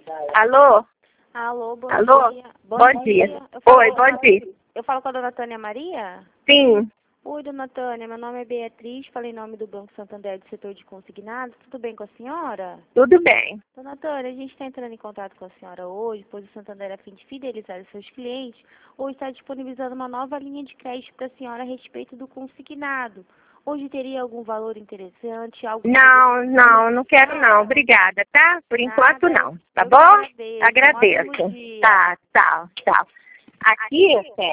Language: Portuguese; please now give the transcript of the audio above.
Alô? Alô, bom Alô? dia. Bom dia. Oi, bom dia. Eu falo com a dona Tânia Maria? Sim, Oi, dona Tânia, meu nome é Beatriz, falei em nome do Banco Santander do setor de consignados. Tudo bem com a senhora? tudo bem. Dona Tânia, a gente está entrando em contato com a senhora hoje, pois o Santander, a fim de fidelizar os seus clientes, hoje está disponibilizando uma nova linha de crédito para a senhora a respeito do consignado. Hoje teria algum valor interessante, algo que Não quero não. Obrigada, tá? Por enquanto Nada, não. Tá eu que bom? agradeço. Um ótimo Agradeço. dia. Tá, tchau. Aqui,